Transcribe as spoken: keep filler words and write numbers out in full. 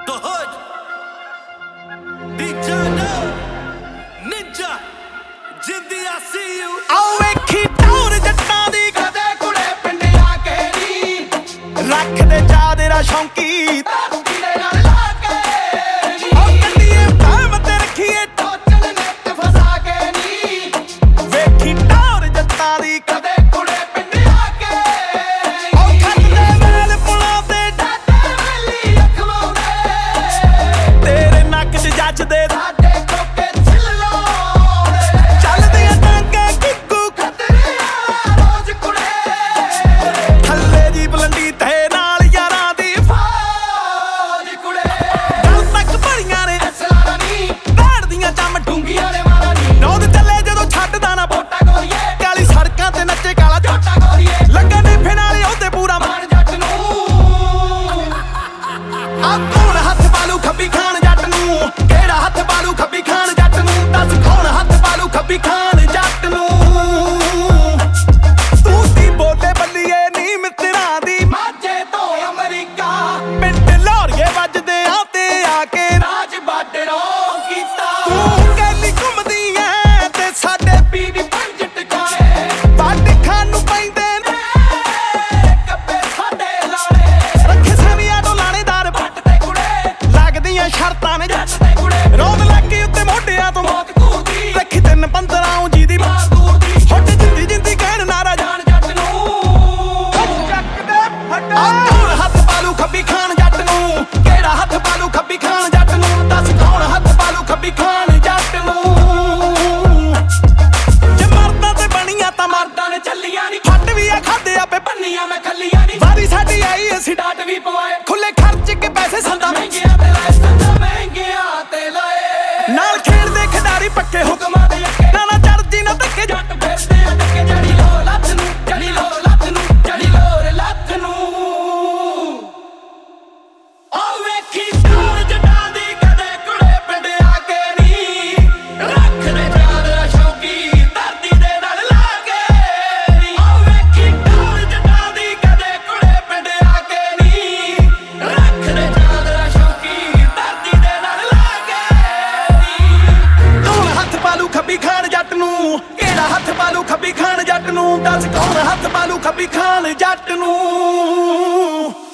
The Hood, D J Ninja, Jindy, I see you. ਆਓ ਵੇਖੀ ਟੌਰ ਜੱਟਾਂ ਦੀ ਕਦੇ ਕੁੜੇ ਪਿੰਡ ਆ ਕੇ ਨੀ ਰੱਖਦੇ ਜਾ ਤੇਰਾ ਸ਼ੌਂਕੀ ਤਾਰੂ ਕੀੜੇ ਨਾਲ ਲਾ ਕੇ ਨੀ ਉਹ ਕੱਢੀਏ ਟਾਈਮ ਤੇ ਰੱਖੀਏ ਟੋਚਲ ਨੈਟ ਫਸਾ ਕੇ ਨੀ ਵੇਖੀ ਟੌਰ ਜੱਟਾਂ ਦੀ ਕਦੇ ਕੁੜੇ ਪਿੰਡ ਆ ਕੇ ਉਹ ਖੱਟਦੇ ਵੇਲ ਪੁਲਾਂ ਤੇ ਡਾਟੇ ਵੇਲੀ ਅਖਵਾਉਂਦੇ ਤੇਰੇ ਨੱਕ 'ਚ ਜੱਜਦੇ ਸਾਡੇ ਕੋਕੇ ਖਾਨ ਜੱਟ ਨੂੰ ਤੂੰ ਦੀ ਬੋਲੇ ਬੱਲੀਏ ਨੀ ਮਿੱਤਰਾਂ ਦੀ ਮਾਝੇ ਤੋਂ ਅਮਰੀਕਾ ਪਿੰਡ ਲਾਹੌਰੀਏ ਵੱਜਦੇ ਆ ਤੇ ਆ ਕੇ ਰਾਜ ਬਾਰਡਰੋਂ ਕੀਤਾ ਤੂੰ ਕੈਲੀ ਘੁੰਮਦੀ ਐ ਤੇ ਸਾਡੇ ਪੀਵੀ ਪੰਜ ਟਿਕਾਣੇ ਬਾਡੀ ਖਾਨ ਨੂੰ ਪੈਂਦੇ ਨੇ ਕੱਪੇ ਸਾਡੇ ਲਾਲੇ ਰੱਖੇ ਸੇਵੀਆਂ ਤੋਂ ਲਾਣੇਦਾਰ ਬੱਟ ਤੇ ਕੁੜੇ ਲੱਗਦੀਆਂ ਸ਼ਰਤਾਂ ਨੇ ਜੱਟ ਤੇ ਕੁੜੇ ਰੋਦ ਲੱਗੀ ਉੱਤੇ ਮੋਢਿਆਂ ਤੋਂ ਮੌਤ ਘੂਰਦੀ ਰੱਖੀ ਤਿੰਨ ਪੰਦਰਾਂ ਜੀ ਦੀ ਮਾਰ ਦੂਰ ਦੀ ਹੱਟ ਜਿੰਦੀ ਜਿੰਦੀ ਕਹਿਣ ਨਾਰਾ ਜਾਣ ਜੱਟ ਨੂੰ ਚੱਕ ਦੇ ਫੱਟਾ ਕੌਣ ਹੱਥ ਪਾਲੂ ਖੱਬੀ ਖਾਨ ਜੱਟ ਨੂੰ ਕਿਹੜਾ ਹੱਥ ਪਾਲੂ ਖੱਬੀ ਖਾਨ ਜੱਟ ਨੂੰ ਦੱਸ ਕੌਣ ਹੱਥ ਪਾਲੂ ਖੱਬੀ ਖਾਨ ਜੱਟ ਨੂੰ ਜੇ ਮਰਦਾਂ ਤੇ ਬਣੀਆਂ ਤਾਂ ਮਰਦਾਂ ਨੇ ਚੱਲੀਆਂ ਨੀ ਹੱਟ ਵੀ ਆ ਖਾਦੇ ਆਪੇ ਪੰਨੀਆਂ ਮੈਂ ਖੱਲੀਆਂ ਨੀ ਵਾਰੀ ਸਾਡੀ ਆਈ ਅਸੀਂ ਡਾਟ ਵੀ ਪਵਾਏ ਖੁੱਲੇ ਖਰਚ ਕੇ ਪੈਸੇ ਸੰਦਾ ਮਹਿੰਗਿਆਂ ਤੇ ਲਾਏ ਸੰਦਾ ਮਹਿੰਗਿਆਂ ਤੇ ਲਾਏ ਨਾਲ ਖੇਡਦੇ ਖਿਡਾਰੀ ਪੱਕੇ ਹੁਕਮਾਂ ਦੇ ਅੱਗੇ ਨਾ ਨਾ ਚੜਦੀ ਨਾ ਧੱਕੇ ਜੱਟ ਫੇਰਦੇ ਆ ਧੱਕੇ ਜੜੀ ਲੋ ਲੱਤ ਨੂੰ ਜੜੀ ਲੋ ਲੱਤ ਨੂੰ ਜੜੀ ਲੋਰ ਲੱਤ ਨੂੰ ਆ ਵੇਖੀ ਟੌਰ ਜੱਟਾਂ ਦੀ ਕਦੇ ਕੁੜੇ ਪਿੰਡ ਆ ਕੇ ਨੀ ਰੱਖਦੇ ਚਾਦਰ ਸ਼ੌਕੀ ਧਰਤੀ ਦੇ ਨਾਲ ਲਾ ਕੇ ਨੀ ਆ ਵੇਖੀ ਟੌਰ ਜੱਟਾਂ ਦੀ ਕਦੇ ਕੁੜੇ ਪਿੰਡ ਆ ਕੇ ਨੀ ਰੱਖਦੇ ਚਾਦਰ ਸ਼ੌਕੀ ਧਰਤੀ ਦੇ ਨਾਲ ਲਾ ਕੇ ਨੀ ਕੌਣ ਹੱਥ ਪਾਲੂ ਖੱਬੀ ਖਾਨ ਜੱਟ ਨੂੰ ਕਿਹੜਾ ਹੱਥ ਪਾਲੂ ਖੱਬੀ ਖਾਨ ਜੱਟ ਨੂੰ ਦੱਸ ਕੌਣ ਹੱਥ ਪਾਲੂ ਖੱਬੀ ਖਾਨ ਜੱਟ ਨੂੰ।